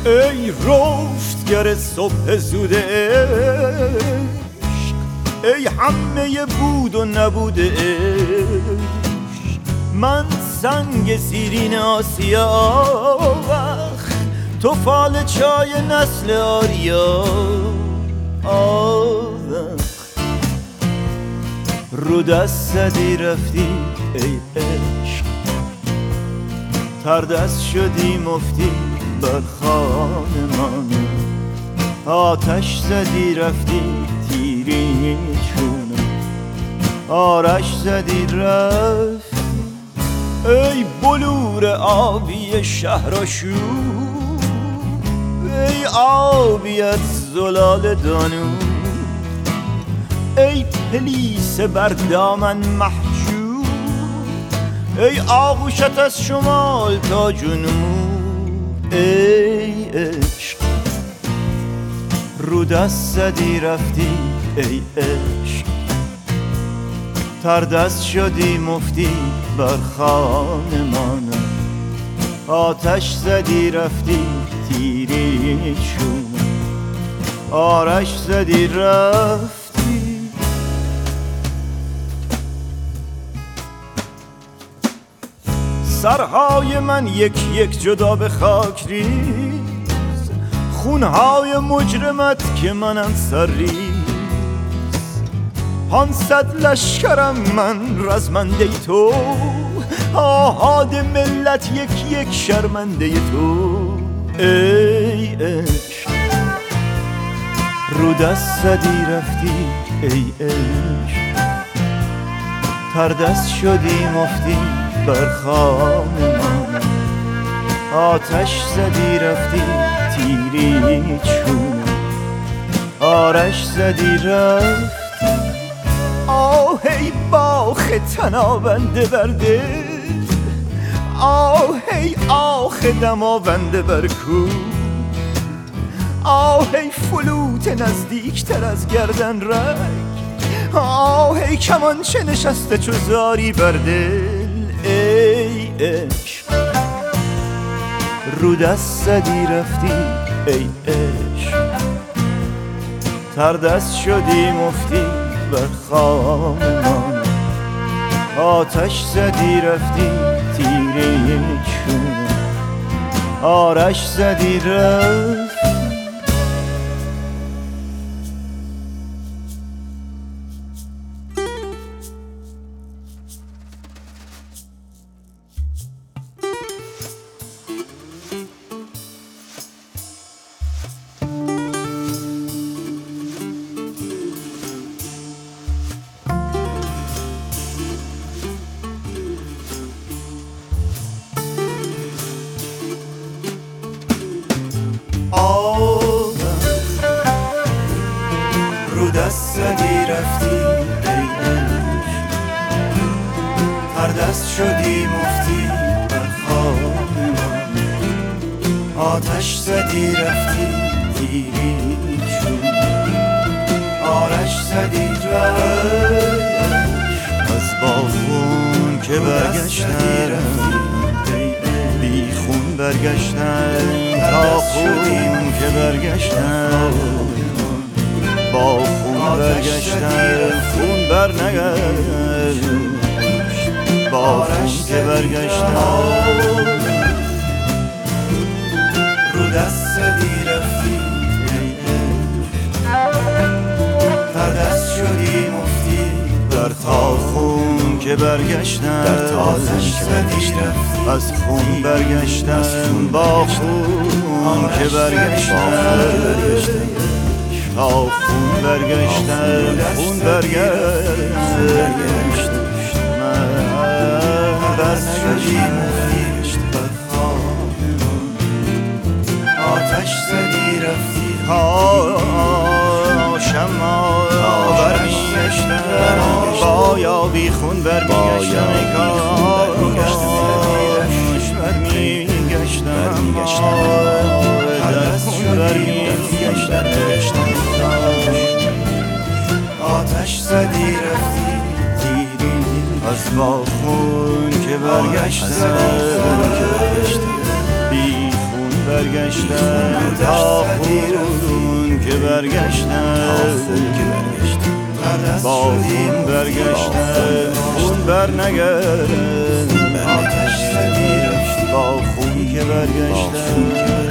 ای رفتگر صبح زود عشق، ای همه بود و نبود عشق. من سنگ سیرین آسیا وقت، تو فال چای نسل آریا رو دست زدی رفتی ای عشق، تر دست شدی مفتی بر خانه من. آتش زدی رفتی تیری چونه، آرش زدی رفت ای بلور آبی شهرآشوب، ای آبیت زلال دانو، ای پلیس بر دامن محجوب، ای آغوشت از شمال تا جنوب. ای عشق رو دست زدی رفتی ای عشق، تر دست شدی مفتی بر خانمان. آتش زدی رفتی تیری چونه، آرش زدی رفتی. سرهای من یک یک جدا به خاک ریز، خونهای مجرمت که منم سر ریز. 500 لشکرم من رزمنده تو، آهاد ملت یک یک شرمنده تو. ای عشق رو دست زدی رفتی ای عشق، تر دست شدی مفتی بر خانه من. آتش زدی رفتی تیری چونه، آرش زدی رفتی. آهی باخ تنابنده برده، آهی آخ دماونده بر کو، آهی فلوت نزدیکتر از گردن رگ، آهی کمانچه نشسته چو زاری بر دل. ای عشق رو دست زدی رفتی ای عشق، تر دست شدی مفتی بر خانمان. آتش زدی رفتی تیری چونه، آرش زدی رفتی. رو دست زدی رفتی ای عشق، تر دست شدی مفتی بر خانه من. آتش زدی رفتی تیری چونه، آرش زدی رفتی. از باغون که برگشتم بی خون برگشتم، تا خون که برگشتم با خون برگشتم. خون بر نگشت با خون که برگشتم. رو دست زدی رفتی ای عشق، تر دست شدی مفتی بر تا خون که برگشتم. در آتش زدی رفتی از خون برگشتم، با خون که برگشتم. تا خون برگشتم خون برگشت من دست شدی مفتی بر خانمان. آتش زدی رفتی شما برمیگشتم، با یا بی خون برمیگشتم. ای کاش برمیگشتم، در خون برمیگشتم. آتش زدی رفتی تیری از با خون که برگشتم، بی خون برگشتم. برگشتن تا خون که برگشتن با خون برگشتن خون برنگردن با خون که برگشتن